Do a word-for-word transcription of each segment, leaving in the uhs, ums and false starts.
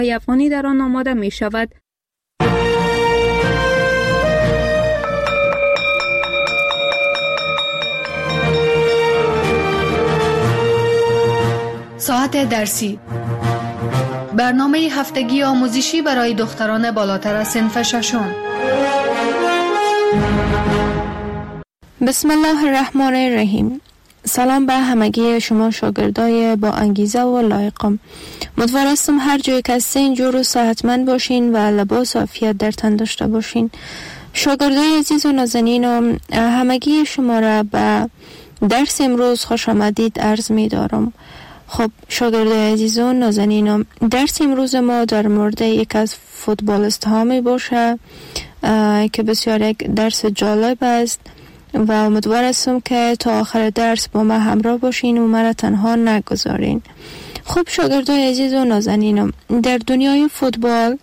افغانی در آن آماده می شود. ساعت درسی، برنامه هفتگی آموزشی برای دختران بالاتر از صنف ششم. بسم الله الرحمن الرحیم. سلام به همگی شما شاگردای با انگیزه و لایقم. امیدوارم هر جای که هستین جور و صحتمند باشین و لباس عافیت در تن داشته باشین. شاگردای عزیز و نازنینم، همگی شما را به درس امروز خوش آمدید عرض می دارم. خب شاگردای عزیز و نازنینم، درس امروز ما در مورد یک از فوتبالیست ها می باشه که بسیار یک درس جالب است و امیدوار هستم که تا آخر درس با ما همراه باشین و مرا تنها نگذارین. خب شاگردای عزیز و نازنینم، در دنیای فوتبال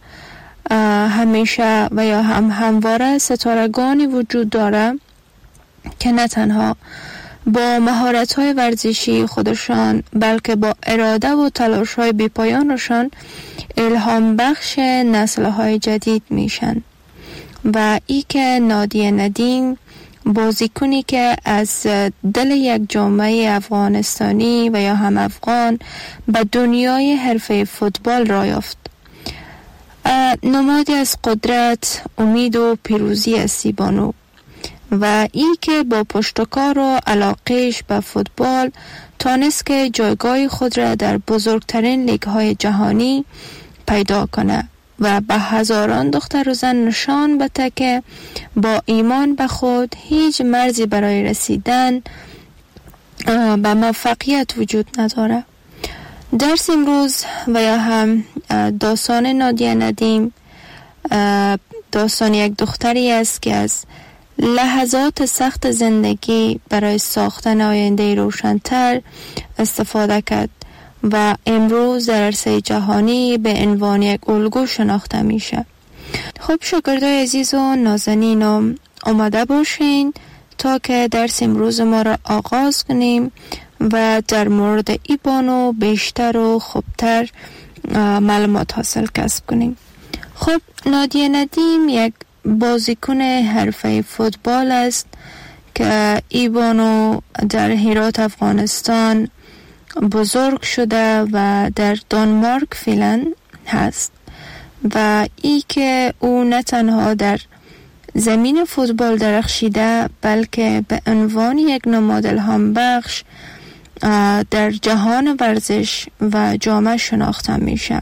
همیشه و یا هم همواره ستارگانی وجود داره که نه تنها با مهارت‌های ورزشی خودشان بلکه با اراده و تلاش‌های بی‌پایانشان الهام بخش نسل‌های جدید میشن. و ای که نادیه ندیم، بازیکنی که از دل یک جامعه افغانستانی و یا هم افغان به دنیای حرفه فوتبال را یافت. نمادی از قدرت، امید و پیروزی است بانو، و ای که با پشتکار و علاقهش به فوتبال تانست که جایگاه خود را در بزرگترین لیگ‌های جهانی پیدا کنه و به هزاران دختر و زن نشان بده که با ایمان به خود هیچ مرزی برای رسیدن به موفقیت وجود نداره. درس امروز و یا هم داستان نادیه ندیم داستان یک دختری است که از لحظات سخت زندگی برای ساختن آینده روشن‌تر استفاده کرد و امروز در عرصه جهانی به عنوان یک الگو شناخته میشه. خب شاگردای عزیز و نازنینم، آماده باشین تا که درس امروز ما را آغاز کنیم و در مورد ای بانو بیشتر و خوبتر معلومات حاصل کسب کنیم. خب نادیه ندیم یک بازیکن حرفه فوتبال است که ای بانو در هرات افغانستان بزرگ شده و در دانمارک فعلا هست و ای که او نه تنها در زمین فوتبال درخشیده بلکه به عنوان یک نماد الهام بخش در جهان ورزش و جامعه شناخته میشه.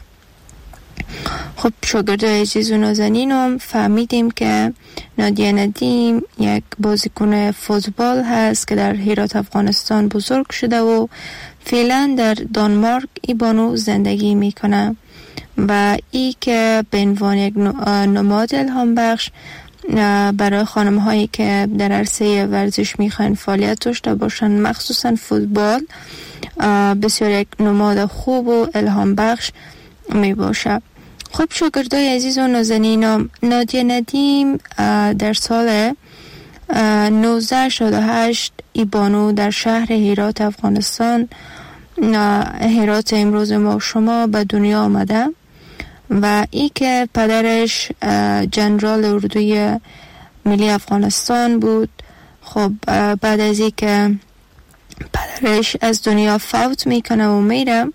خب شاگردای عزیز و نازنینم، فهمیدیم که نادیه ندیم یک بازیکن فوتبال هست که در هرات افغانستان بزرگ شده و فعلا در دانمارک ای بانو زندگی میکنه و ای که به عنوان یک نماد الهام بخش برای خانم هایی که در عرصه ورزش میخوان فعالیت داشته باشن، مخصوصا فوتبال، بسیار یک نماد خوب و الهام بخش می باشه. خب شاگردای عزیز و نازنینم، نادیه ندیم در سال نوزده شصت و هشت ای بانو در شهر هرات افغانستان، هرات امروز ما و شما، به دنیا آمده و ای که پدرش جنرال اردوی ملی افغانستان بود. خب بعد از ای که پدرش از دنیا فوت میکنه و میره،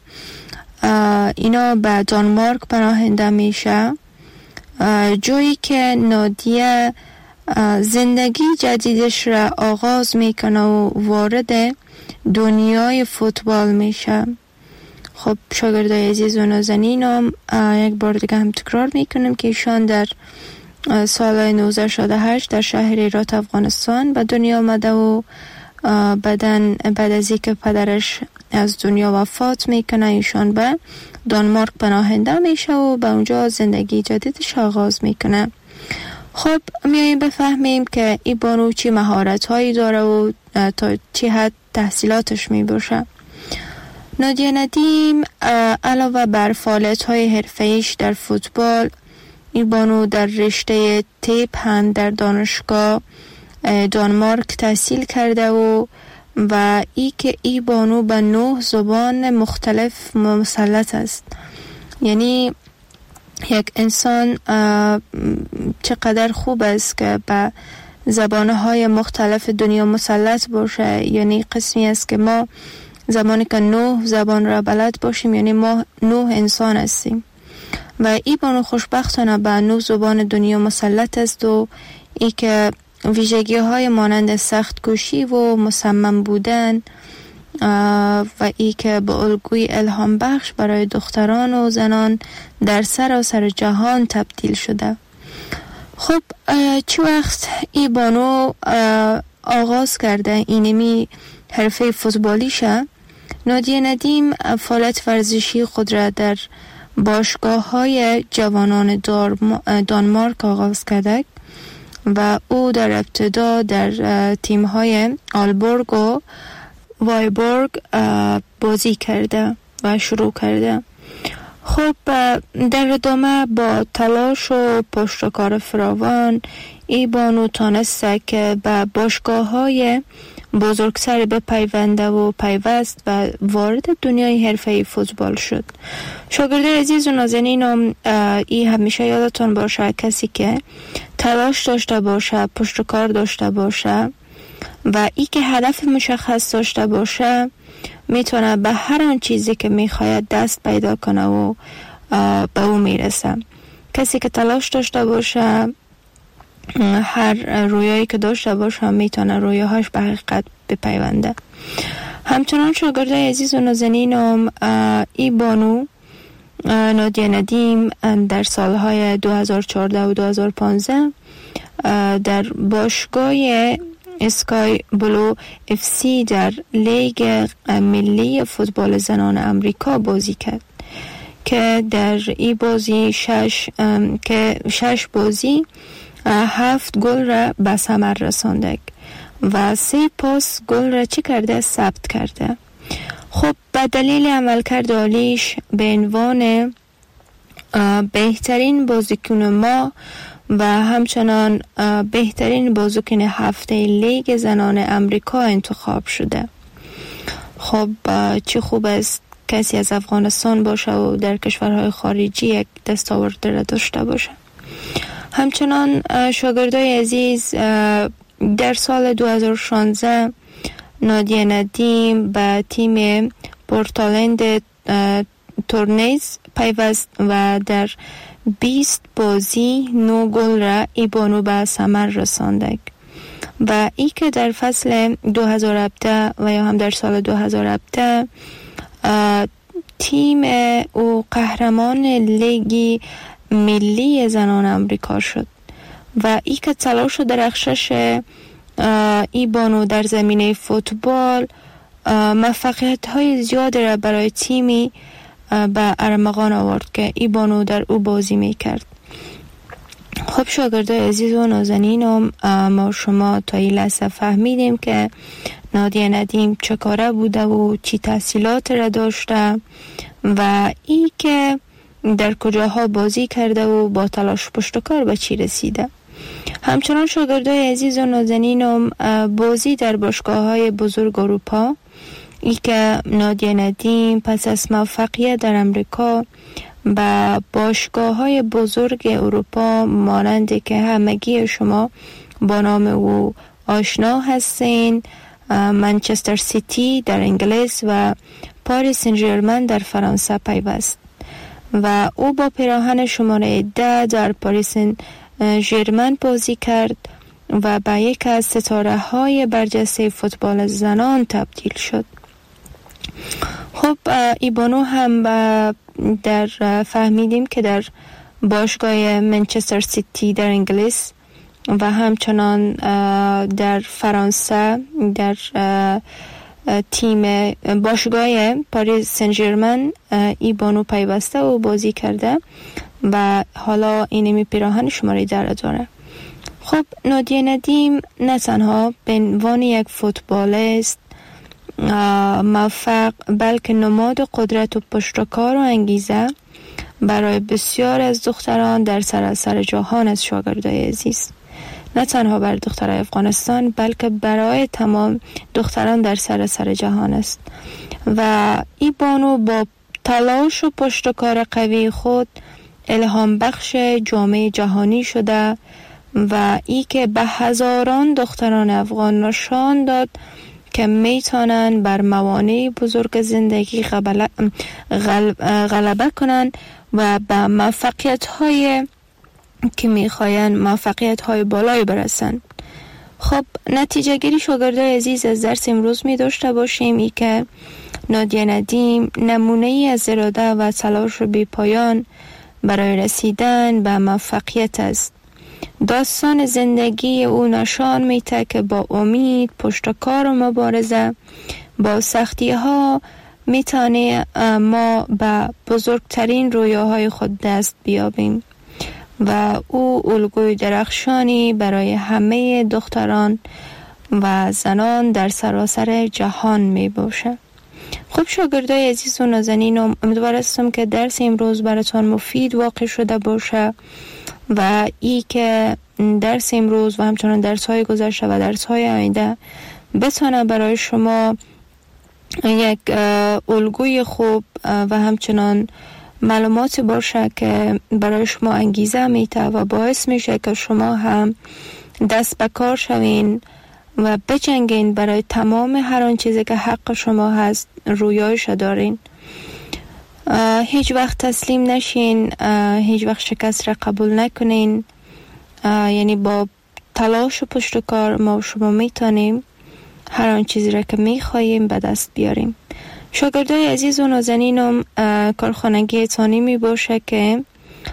اینا به دانمارک پناهنده میشه، جایی که نادیه زندگی جدیدش را آغاز میکنه و وارد دنیای فوتبال میشه. خب شاگردای عزیز و نازنینم، یک بار دیگه هم تکرار میکنم که ایشان در سال نوزده شصت و هشت در شهر هرات افغانستان به دنیا آمده و بعدن بعد از اینکه پدرش از دنیا وفات میکنه ایشان به دانمارک پناهنده میشه و به اونجا زندگی جدیدش آغاز میکنه. خب میاییم بفهمیم که ای بانو چی مهارت هایی داره و تا چی حد تحصیلاتش میباشه. نادیه ندیم علاوه بر فعالیت های حرفه‌ایش در فوتبال، ای بانو در رشته تیپ هم در دانشگاه دانمارک تحصیل کرده و و ای که ای بانو به نه زبان مختلف مسلط است. یعنی یک انسان چقدر خوب است که به زبانهای مختلف دنیا مسلط باشه. یعنی قسمی است که ما زمانی که نه زبان را بلد باشیم، یعنی ما نه انسان هستیم و ای بانو خوشبختانه به نه زبان دنیا مسلط است و ای که ویژگی های مانند سخت کوشی و مصمم بودن و ای که به الگوی الهام بخش برای دختران و زنان در سراسر جهان تبدیل شده. خب چه وقت ای بانو آغاز کرده اینمی حرفه فوتبالیشه، نادیه ندیم فعالیت ورزشی خود را در باشگاه های جوانان دانمارک آغاز کرده و او در ابتدا در تیم های آلبورگ و وایبورگ بازی کرده و شروع کرده. خب در ادامه با تلاش و پشتکار فراوان ای بانو تانسته که به باشگاه های بزرگتر بپیونده و پیوست و وارد دنیای حرفه‌ای فوتبال شد. شاگرد عزیز و نازنینم، ای همیشه یادتون باشه کسی که تلاش داشته باشه، پشتکار داشته باشه و ای که هدف مشخص داشته باشه میتونه به هر آن چیزی که میخواید دست پیدا کنه و به او میرسه. کسی که تلاش داشته باشه، هر رویایی که داشته باشه میتونه رویاهاش به حقیقت بپیونده. همچنان شاگردای عزیز و نازنینم، ای بانو نادیه ندیم در سالهای دو هزار و چهارده و دو هزار و پانزده در باشگاه اسکای بلو اف سی در لیگ ملی فوتبال زنان امریکا بازی کرد که در ای بازی شش که شش بازی هفت گل را به ثمر رسانده و سه پاس گل را چی کرده؟ ثبت کرده. خب به دلیل عملکرد عالیش به عنوان بهترین بازیکن ما و همچنان بهترین بازیکن هفته لیگ زنان امریکا انتخاب شده. خب چه خوب است کسی از افغانستان باشه و در کشورهای خارجی یک دستاورد را داشته باشه. همچنان شاگردای عزیز، در سال دو هزار و شانزده نادیه ندیم به تیم پورتلند تورنیز پیوست و در بیست بازی نو گل را ای بانو به ثمر رسانده و ای که در فصل دو هزار و هفده و یا هم در سال دو هزار و هفده تیم او قهرمان لیگ ملی زنان امریکا شد و ای که تلاش و درخشش ای بانو در زمینه فوتبال موفقیت های زیاد را برای تیمی به ارمغان آورد که ای بانو در او بازی می کرد. خب شاگردای عزیز و نازنینم، ما شما تا این لحظه فهمیدیم که نادیه ندیم چه کاره بوده و چی تحصیلات را داشته و ای که در کجاها بازی کرده و با تلاش پشتکار به چی رسیده. همچنان شاگردای عزیز و نازنینم، بازی در باشگاه‌های بزرگ اروپا، ای که نادیه ندیم پس از موفقیت در امریکا با باشگاه‌های بزرگ اروپا مانند که همگی شما با نام او آشنا هستین، منچستر سیتی در انگلیس و پاریس سن ژرمن در فرانسه پیوست و او با پیراهن شماره ده در پاریس سن ژرمن بازی کرد و به یک از ستاره های برجسته فوتبال زنان تبدیل شد. خب ای بانو هم در فهمیدیم که در باشگاه منچستر سیتی در انگلیس و همچنان در فرانسه در تیم باشگاه پاریس سن ژرمن ای بانو پیوسته و بازی کرده و حالا اینمی پیراهن شماره در داره. خب نادیه ندیم نه تنها به عنوان یک فوتبالیست موفق بلکه نماد قدرت و پشتکار و انگیزه برای بسیار از دختران در سراسر جهان از شاگردای عزیز، نه تنها برای دخترای افغانستان بلکه برای تمام دختران در سراسر جهان است و ای بانو با تلاش و پشتکار قوی خود الهام بخش جامعه جهانی شده و ای که به هزاران دختران افغان نشان داد که میتونن بر موانع بزرگ زندگی غلبه کنن و به موفقیت های که میخواین موفقیت های بالای برسن. خب نتیجه گیری شاگردای عزیز از درس امروز می داشته باشیم ای که نادیه ندیم نمونه ای از اراده و تلاش بی پایان برای رسیدن به موفقیت است. داستان زندگی او نشان میده که با امید، پشتکار و مبارزه با سختی ها میتونه ما به بزرگترین رویاهای خود دست بیابیم و او الگوی درخشانی برای همه دختران و زنان در سراسر جهان می باشه. خب شاگردای عزیز و نازنین، امیدوار هستم که درس امروز براتون مفید واقع شده باشه و ای که درس امروز و همچنان درس های گذشته و درس های آینده بتونه برای شما یک الگوی خوب و همچنان معلوماتی باشه که برای شما انگیزه میده و باعث میشه که شما هم دست به کار شوین و بجنگین برای تمام هر آن چیزی که حق شما هست رویایش دارین. هیچ وقت تسلیم نشین، هیچ وقت شکست را قبول نکنین. یعنی با تلاش و پشت کار ما و شما میتونیم هر آن چیزی را که میخواییم به دست بیاریم. شاگردای عزیز و نازنینم، کارخانگی تانی می باشه که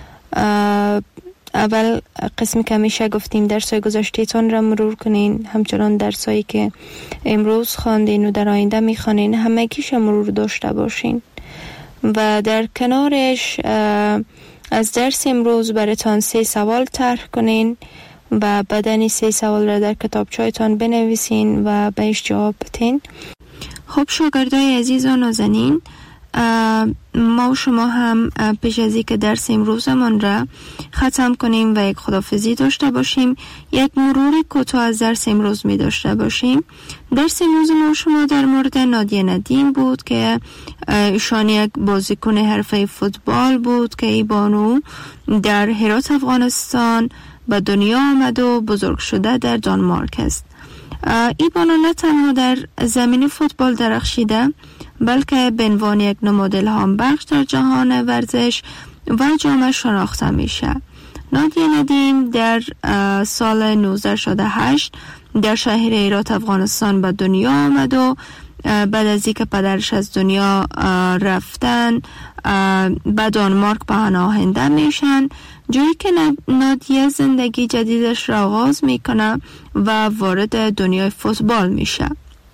اول قسمی که همیشه گفتیم درسای گذشته تان را مرور کنین، همچنان درسایی که امروز خواندین و در آینده میخوانین همگیش مرور داشته باشین و در کنارش از درس امروز براتان سه سوال طرح کنین و بعدن سه سوال را در کتابچه‌تان بنویسین و بهش جواب بدین. خب شاگردای عزیز و نازنین، ما و شما هم پیش از اینکه درس امروزمان را ختم کنیم و یک خداحافظی داشته باشیم، یک مرور کوتاه از درس امروز می داشته باشیم. درس امروز ما و شما در مورد نادیه ندیم بود که ایشان یک بازیکن حرفه فوتبال بود که ای بانو در هرات افغانستان به دنیا آمد و بزرگ شده در دانمارک است. ای بانو نه تنها در زمین فوتبال درخشیده بلکه به عنوان یک نماد الهام بخش در جهان ورزش و جامعه شناخته میشه. نادیه ندیم در سال نوزده شصت و هشت در شهر هرات افغانستان به دنیا آمد و بعد از اینکه پدرش از دنیا رفتن به دانمارک پناهنده میشن، جایی که نادیه زندگی جدیدش را آغاز میکنه و وارد دنیای فوتبال میشه.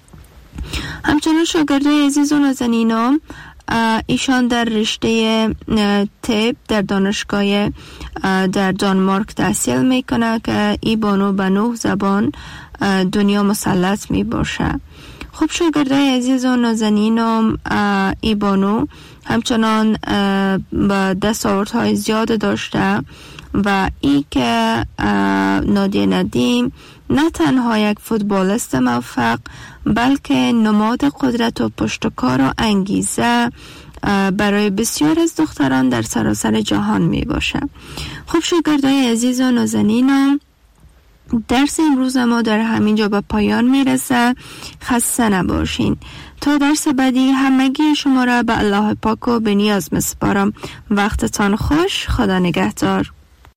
همچنان شاگردای عزیز و نازنینان، ایشان در رشته طب در دانشگاه در دانمارک تحصیل میکنه که ای بانو به نه زبان دنیا مسلط می باشه. خب شاگردای عزیز و نازنینم، ای بانو همچنان با دستاوردهای زیاد داشته و ای که نادیه ندیم نه تنها یک فوتبالیست موفق بلکه نماد قدرت و پشتکار و انگیزه برای بسیار از دختران در سراسر جهان می باشه. خب شاگردای عزیز و نازنینم، درس امروز ما در همینجا به پایان میرسه. خسته نباشین. تا درس بعدی همگی شما را به الله پاک و به نیاز میسپارم. وقتتان خوش. خدا نگهدار.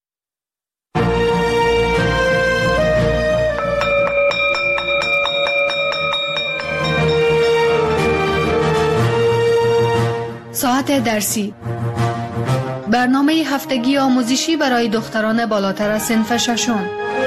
ساعت درسی، برنامه هفتگی آموزشی برای دختران بالاتر از صنف ششم.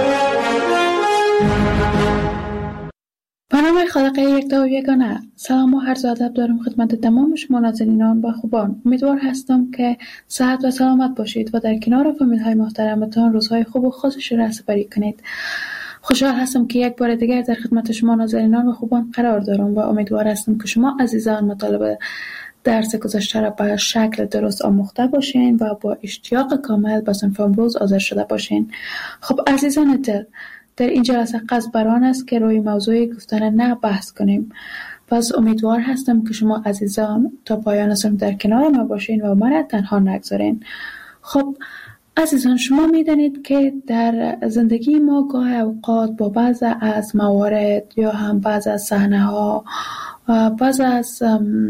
برنامه خالقه یکتا و یگانه. سلام و عرض ادب دارم خدمت تمام شما نازنینان و خوبان. امیدوار هستم که صحت و سلامت باشید و در کنار فامیل های محترمتان روزهای خوب و خاصش را سپری کنید. خوشحال هستم که یک بار دیگر در خدمت شما نازنینان و خوبان قرار دارم و امیدوار هستم که شما عزیزان مطالب درس گذشته را به شکل درست آموخته باشین و با اشتیاق کامل به صنف امروز حاضر شده باشین. خب عزیزان دل، در این جلسه قصد بر آن است که روی موضوع گفتن نه بحث کنیم. پس امیدوار هستم که شما عزیزان تا پایان صنف در کنار ما باشین و من تنها نگذارین. خب عزیزان، شما میدانید که در زندگی ما گاه اوقات با بعض از موارد یا هم بعض از صحنه ها بعض از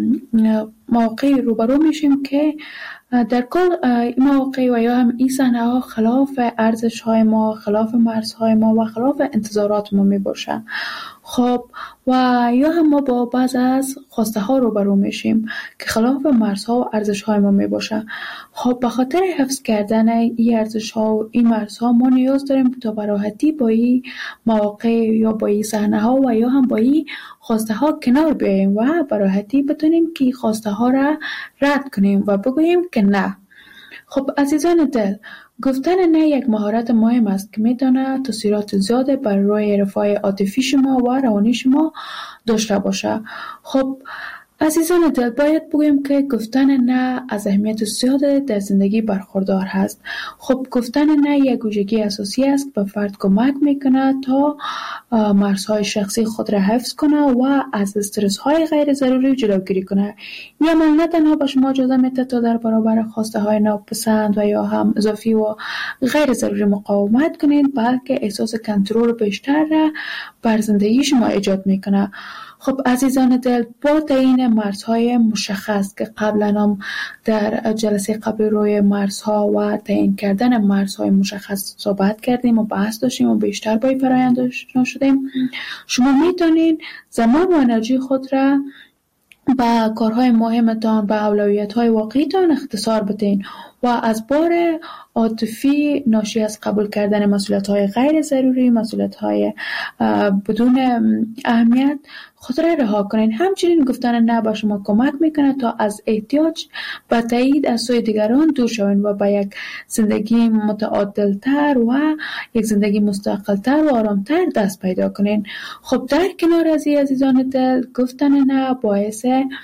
مواقع روبرو میشیم که در کل این مواقع و یا هم این صحنه ها خلاف ارزش های ما، خلاف مرزهای ما و خلاف انتظارات ما می باشن. خب و یا هم ما با بعض از خواسته ها روبرو میشیم که خلاف مرزها و ارزش های ما می باشن. خب به خاطر حفظ کردن این ارزش ها و این مرزها ما نیاز داریم تا به راحتی با این مواقع یا با این صحنه ها و یا هم با این خواسته ها کنار بیاییم و به راحتی بتونیم که خواسته ها را رد کنیم و بگوییم که نه. خب عزیزان دل، گفتن نه یک مهارت مهم است که میتونه تاثیرات زیاده بر روی رفاه عاطفی شما و روانی شما داشته باشه. خب عزیزان دل، باید بگویم که گفتن نه از اهمیت زیاده در زندگی برخوردار هست. خب گفتن نه یک ویژگی اساسی است که به فرد کمک میکنه تا مرزهای شخصی خود را حفظ کنه و از استرس های غیر ضروری جلوگیری کنه. این عمل نه تنها به شما اجازه میده تا در برابر خواسته های ناپسند و یا هم اضافی و غیر ضروری مقاومت کنید، بلکه احساس کنترل بیشتر را بر زندگی شما ایجاد میکنه. خب عزیزان دل، با تعیین مرزهای مشخص که قبلا هم در جلسه قبل روی مرزها و تعیین کردن مرزهای مشخص صحبت کردیم و بحث داشتیم و بیشتر با این فرآیند آشنا شدیم، شما میتونید زمان و انرژی خود را با کارهای مهمتان، با اولویت‌های واقعیتان اختصار بدین و از بار عاطفی ناشی از قبول کردن مسئولیت‌های غیر ضروری، مسئولیت‌های بدون اهمیت خود را رها کنین. همچنین گفتن نه به شما کمک میکنه تا از احتیاج به تایید از سوی دیگران دور شوین و به یک زندگی متعادل‌تر و یک زندگی مستقل‌تر و آرام‌تر دست پیدا کنین. خب در کنار از این عزیزان دل، گفتن نه باعث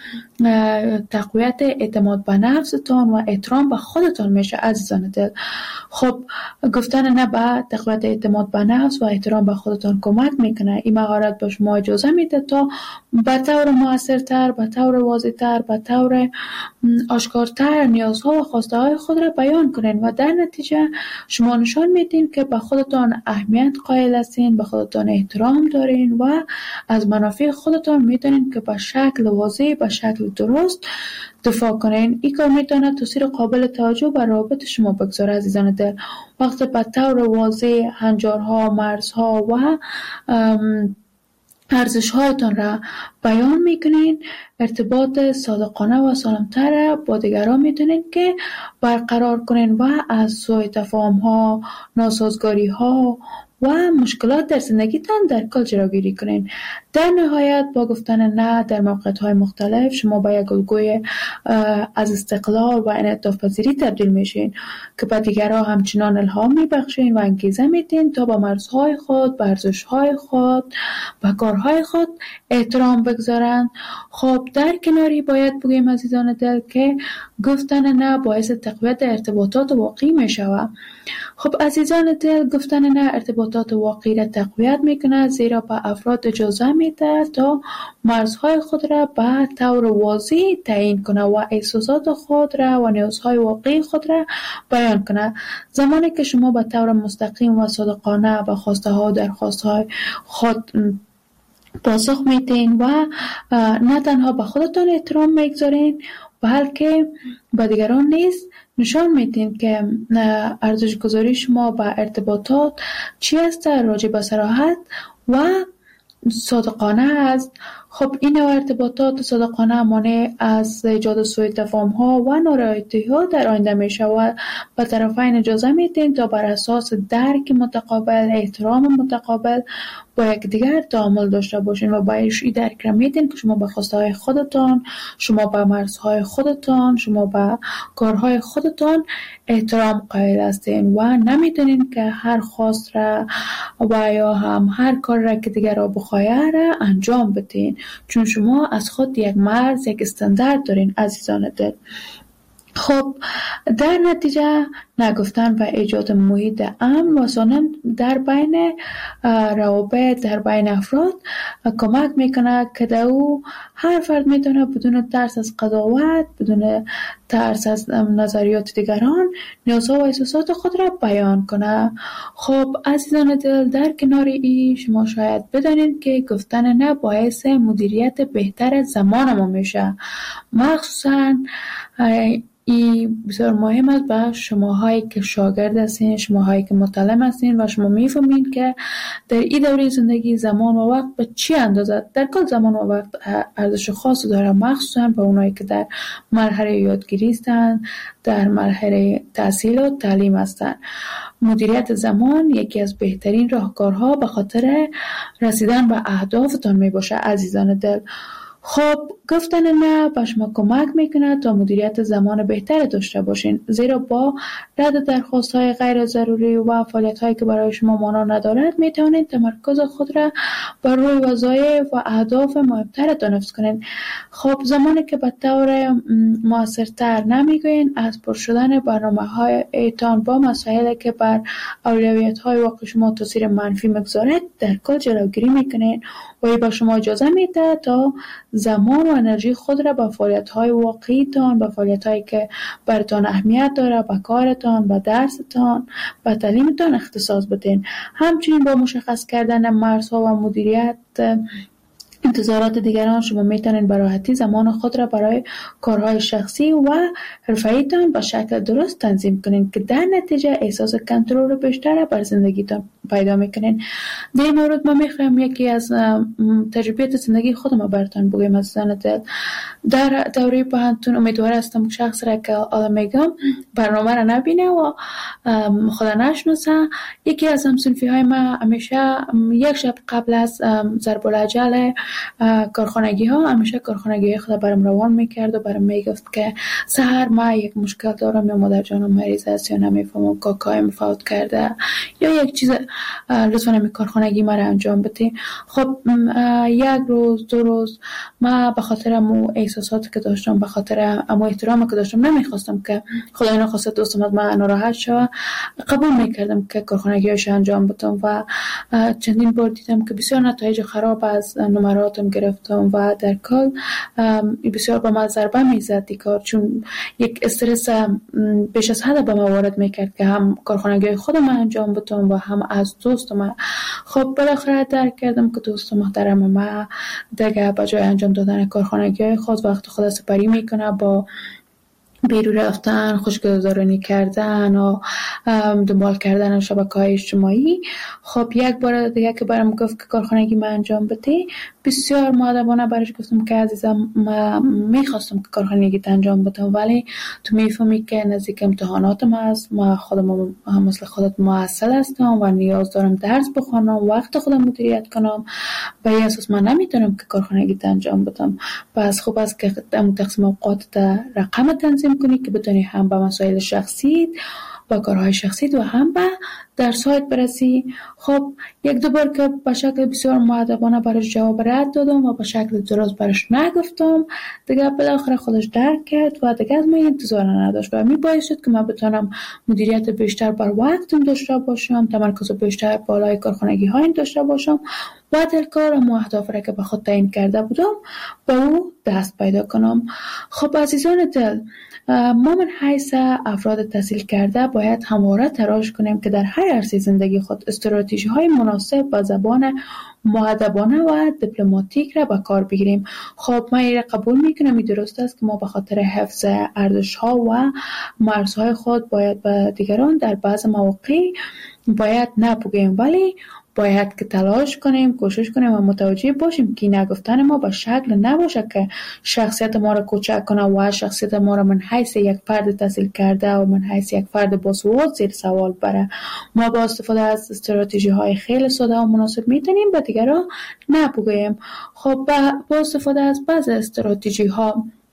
تقویت اعتماد به نفستان و احترام به خودتان میشه عزیزان دل. خب گفتن نه به تقویت اعتماد به نفس و احترام به خودتان کمک میکنه. این مهارت به شما اجازه میده تا به طور موثرتر، به طور واضح‌تر، به طور آشکارتر نیازها و خواسته های خود را بیان کنین و در نتیجه شما نشان میدین که به خودتان اهمیت قائل هستین، به خودتان احترام دارین و از منافع خودتان میدونین که به شکل واضح، به شکل درست دفاع کنین. این کار میتونه تاثیر قابل توجه بر روابط شما بگذاره عزیزان دل. وقتی به طور واضح هنجارها، مرزها و ارزش‌هایتان را بیان میکنین، ارتباط صادقانه و سالمتر با دیگران میتونین که برقرار کنین و از سوء تفاهم‌ها، ناسازگاری‌ها و مشکلات در زندگیتان در کل جلوگیری کنین. در نهایت با گفتن نه در موقعیت‌های مختلف شما با یک الگوی از استقلال و انعطاف پذیری تبدیل میشین که به دیگران همچنان الهام میبخشین و انگیزه میدین تا با مرزهای خود، به ارزش‌های خود و کارهای خود احترام بگذارن. خب در کناری باید بگیم عزیزان دل که گفتن نه باعث تقویت ارتباطات واقعی میشود. خب عزیزان دل، گفتن نه ارتباطات واقعی را تقویت میکنه، زیرا به افراد اجازه میده تا مرزهای خود را به طور واضح تعیین کنه و احساسات خود را و نیازهای واقعی خود را بیان کنه. زمانی که شما به طور مستقیم و صادقانه به خواسته ها و درخواست های خود پاسخ میدین و نه تنها به خودتان احترام میگذارین بلکه به دیگران نیز نشان میدین که ارزش گذاری شما به ارتباطات چی است، راجع به صراحت و صادقانه است. خب این نوع ارتباطات صادقانه مانع از ایجاد سوء تفاهم‌ها و نارضایتی‌ها در آینده میشه و به طرفین اجازه میدین تا بر اساس درک متقابل، احترام متقابل با یکدیگر تعامل داشته باشین و باید این درک را میدین که شما به خواسته‌های خودتان، شما به مرزهای خودتان، شما به کارهای خودتان احترام قائل هستین و نمیدونین که هر خواست را و یا هم هر کار را که دیگر را بخواهد را انجام بدین، چون شما از خود یک مرز، یک استاندارد دارین عزیزان دل. خب در نتیجه نگفتن و ایجاد محیط امن و سالم در بین روابط، در بین افراد کمک میکنه که در او هر فرد میتونه بدون ترس از قضاوت، بدون ترس از نظریات دیگران نیازها و احساسات خود را بیان کنه. خب عزیزان دل، در کنار ای شما شاید بدانید که گفتن نه باعث مدیریت بهتر زمان ما میشه. مخصوصا این بسیار مهم است به شماهایی که شاگرد هستین، شماهایی که متعلم هستین و شما میفهمین که در این دوره زندگی زمان و وقت به چی اندازه. در کل زمان و وقت ارزش خاصی داره، مخصوصا به اونایی که در مرحله یادگیری هستن، در مرحله تحصیل و تعلیم هستن. مدیریت زمان یکی از بهترین راهکارها به خاطر رسیدن به اهدافتان می باشه عزیزان دل. خب گفتن نه به شما کمک میکنه تا مدیریت زمان بهتری داشته باشین، زیرا با رد درخواست های غیر ضروری و فعالیت هایی که برای شما معنا ندارد میتونید تمرکز خود را بر روی وظایف و اهداف مهمترتان حفظ کنید. خب زمانی که به طور موثرتر نمیگوین از پر شدن برنامه هایتان با مسائلی که بر اولویت های واقعی شما تاثیر منفی میگذارد در کل جلوگیری میکنید و این به شما اجازه میده تا زمان و انرژی خود را به فعالیت‌های واقعیتان، به فعالیت‌هایی که براتان اهمیت داره، به کارتان، به درستان، به تعلیمتان اختصاص بدین. همچنین با مشخص کردن مرزها و مدیریت انتظارات دیگران شما میتونید به راحتی زمان خود را برای کارهای شخصی و حرفه‌ایتان به شکل درست تنظیم کنید که در نتیجه احساس کنترل بیشتر بر زندگیتان پیدا میکنین. در این مورد ما میخوایم یکی از تجربیات زندگی خودم براتون بگم از دل. در دوره پانتون امیدوار هستم که شخص را که آدم میگم برنامه را نبینه و خدا نشناسه. یکی از همسنفی های ما همیشه یک شب قبل از ضرب الاجل کارخانگی ها همیشه کارخانگی خود برام روان میکرد و برام میگفت که سحر ما یک مشکل دارم، یا مادر جانم مریض است، یا نمیفهمم کاکایم فوت کرده، یا یک چیز لطفا نمی کارخانگی ما را انجام بده. خب یک روز دو روز ما به خاطر امو احساساتی که داشتم، به خاطر امو احترامی که داشتم نمیخواستم که خدای نخواسته دوستم از من ناراحت شود، قبول میکردم که کارخانگیش انجام بدم و چندین بار دیدم که بسیار نتایج خراب از نمراتم گرفتم و در کل بسیار به من ضربه میزد دیکار، چون یک استرس بیش از حد به من وارد میکرد که هم کارخانگی خودم انجام بدم و هم از دوستم. خب بالاخره درک کردم که دوست محترم ما دیگه به جای انجام دادن کارخانگی خود وقت خود سپری میکنه با بیرون رفتن، خوشگذرانی کردن و دنبال کردن شبکه‌های اجتماعی. خب یک بار دیگه که برام گفت که کارخانگی من انجام بده، بسیار مؤدبانه برش گفتم که عزیزم من میخواستم که کارخانگی انجام بدم، ولی تو میفهمی که نزدیک امتحاناتم هست، ما خودم هم مثل خودت معسل هستم و نیاز دارم درس بخونم، وقت خودم مدیریت کنم، به این اساس من نمیتونم که کارخانگی انجام بدم. پس خوب است که تقسیم اوقات رقم تنظیم کنی که بتونی هم به مسائل شخصی با کارهای شخصی و هم به درس‌هایت برسی. خب یک دو بار که به شکل بسیار مؤدبانه برش جواب رد دادم و به شکل درست برش نگفتم، دیگه بالاخره خودش درک کرد و دیگه از من انتظار نداشت و می باعث شد که من بتونم مدیریت بیشتر بر وقتم داشته باشم، تمرکز بیشتر بالای کارخانگی های داشته باشم و در کارم و اهداف را که به خود تعیین کرده بودم با او دست پیدا کنم. خب عزیزان دل، ما من حیث افراد تحصیل کرده باید همواره تلاش کنیم که در هر عرصه زندگی خود استراتژی های مناسب با زبان مؤدبانه و دیپلماتیک را به کار بگیریم. خب من این را قبول میکنم، این درست است که ما به خاطر حفظ ارزش ها و مرزهای خود باید به دیگران در بعض مواقع باید نپوگیم، ولی باید که تلاش کنیم، کوشش کنیم و متوجه باشیم که نگفتن ما به شکل نباشه که شخصیت ما را کوچک کنه و شخصیت ما را من حیث یک فرد تحصیل کرده و من حیث یک فرد باسواد زیر سوال بره. ما با استفاده از استراتژی های خیلی ساده و مناسب میتونیم به دیگران نپوگیم. خب با استفاده از بعض استراتژی ها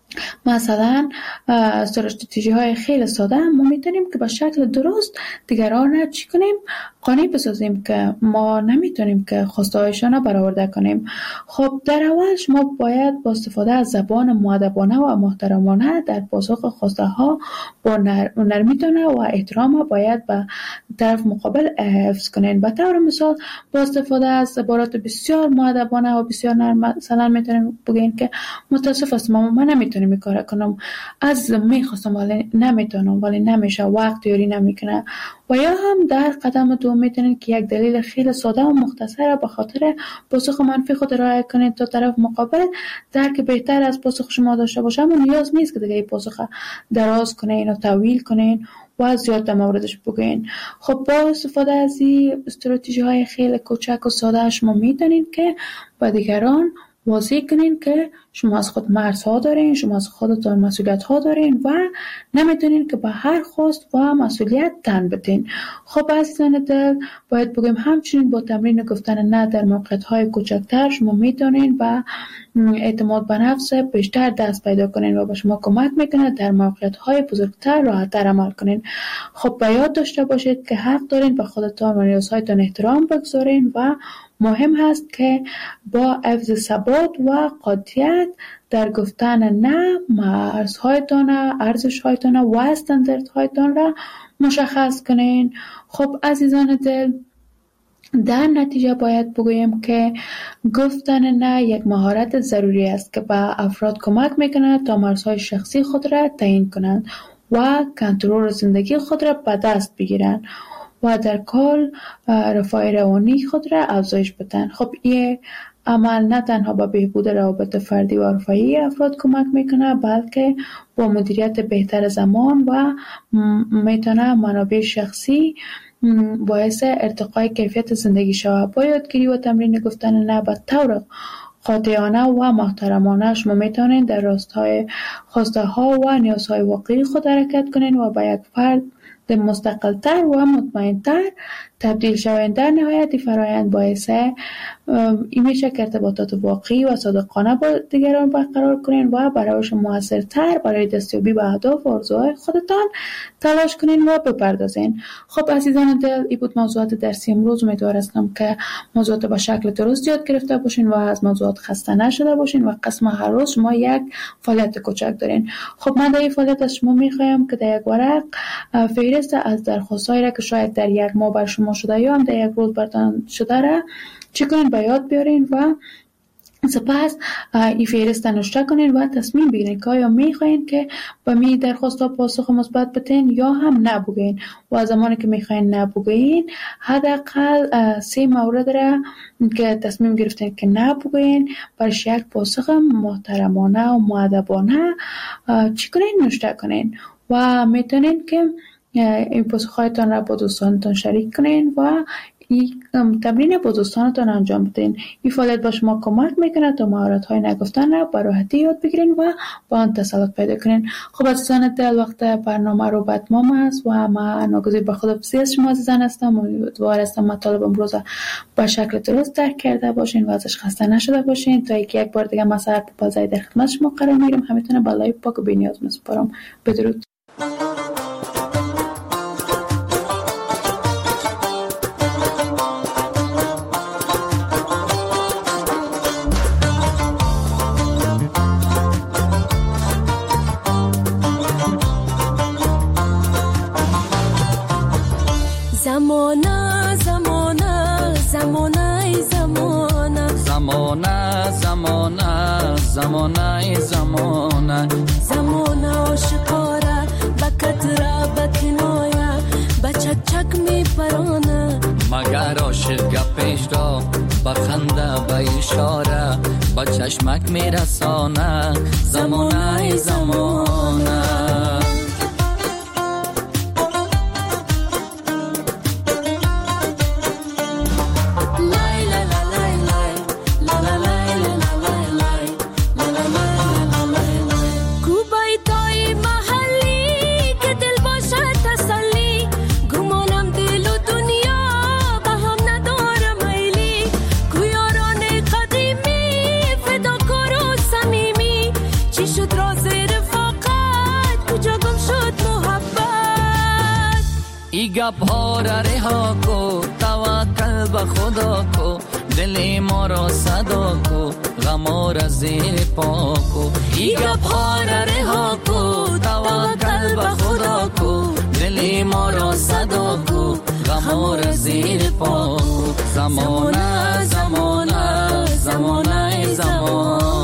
مثلا استراتژی های خیلی ساده ما میتونیم که به شکل درست دیگران را چی کنیم قانع بسازیم که ما نمیتونیم که خواسته هایشان برآورده کنیم. خب در اولش ما باید با استفاده از زبان مؤدبانه و محترمانه در پاسخ خواسته ها با نرمیتونه و احترام باید به طرف مقابل حفظ کنیم. به طور مثال با استفاده از عبارات بسیار مؤدبانه و بسیار نرم مثلا میتونیم بگیم که متاسف هستم اما من نمیتونم این کار کنم، از میخواستم ولی نمیتونم ولی نمیشه، وقت یاری نمیکنه. و یا هم در قدم دوم میتونید که یک دلیل خیلی ساده و مختصر به خاطر پاسخ منفی خود ارائه کنید تا طرف مقابل درک بهتر از پاسخ شما داشته باشه، اما نیاز نیست که دیگه پاسخ دراز کنین و طویل کنین و زیاد در موردش بگوین. خب با استفاده از این استراتژی های خیلی کوچک و ساده شما میتونید که با دیگران واضح کنین که شما از خود مرزها دارین، شما از خودتان مسئولیت ها دارین و نمیتونین که به هر خواست و مسئولیت تن بدین. خب عزیزان دل باید بگیم همچنین با تمرین گفتن نه در موقعیت های کوچکتر شما میتونین و اعتماد به نفس بیشتر دست پیدا کنین و به شما کمک میکنه در موقعیت های بزرگتر راحت‌تر عمل کنین. خب به یاد داشته باشید که حق دارین به خودتان و نیازهایتان احترام بگذارین و مهم هست که با حفظ ثبات و قاطعیت در گفتن نه مرزهایتان، ارزش‌هایتان و استانداردهایتان را مشخص کنین. خب عزیزان دل در نتیجه باید بگویم که گفتن نه یک مهارت ضروری است که به افراد کمک میکنه تا مرزهای شخصی خود را تعیین کنند و کنترل زندگی خود را به دست بگیرند و در کل رفاه روانی خود را افزایش بدن. خب این عمل نه تنها به بهبود روابط فردی و عاطفی افراد کمک میکنه بلکه با مدیریت بهتر زمان و میتونه منابع شخصی باعث ارتقای کیفیت زندگی شود. با یادگیری و تمرین گفتن نه به طور قاطعانه و محترمانه شما میتونید در راستای خواسته ها و نیازهای واقعی خود حرکت کنین و با یک فرد مستقل‌تر و مطمئن‌تر تبدیل شوند. در نهایت فرایند باعث این میشه که ارتباطات واقعی و صادقانه با دیگران برقرار کنین و برای شما موثرتر برای دستیابی به اهداف و آرزوهای خودتان تلاش کنین و بپردازین. خب عزیزان دل این بود موضوعات درسی امروز. امیدوار هستم که موضوعات با شکل درست یاد گرفته باشین و از موضوعات خسته نشده باشین و قسم هر روز شما یک فعالیت کوچک دارین. خب من در این فعالیت از شما میخوایم که در یک ورق فهرست از درخواستایی را که شاید در یک ماه بر شما شده یا هم در یک روز برتان شده را چی کنین به یاد بیارین و سپس این فهرست نوشته کنین و تصمیم بگیرین که آیا میخواین که به می درخواست ها پاسخ مثبت بدین یا هم نبگین و زمانی که میخواین نبگین حداقل سه مورد را که تصمیم گرفتین که نبگین برش یک پاسخ محترمانه و مؤدبانه چی کنین نوشته کنین و میتونین که این پاسخ‌هایتان را با دوستانتان شریک کنین و این تمرین با دوستانتان انجام بدین. این فعالیت با شما کمک میکنه تا مهارت‌های نگفتن را به راحتی یاد بگیرین و با آن تسلط پیدا کنین. خب عزیزان دل وقت برنامه رو به اتمام است و من ناگزیر به خداحافظی از شما عزیزان هستم. امیدوار هستم مطالب امروز به شکل درست درک کرده باشین و ازش خسته نشده باشین. تا اینکه یک بار دیگه ما سر پازای در خدمت شما قرار میگیرم. همتون بالای پاک و بی‌نیاز میسپارم. بدرود. زمانه زمانه زمانه زمانه زمانه زمانه زمانه زمانه زمانه آشکاره بکتره بکنایه بچک چک می پرانه مگر عاشق گپش را بخنده به اشاره با چشمک می رسانه زمانه زمانه Rosie ای گپ ها را رها کو توکل به خدا کو دل ما را صدا کو غم را زیر پا کو ای گپ ها را رها کو توکل به خدا کو دل ما را صدا کو غم را زیر پا کو زمانه زمانه زمانه زمانه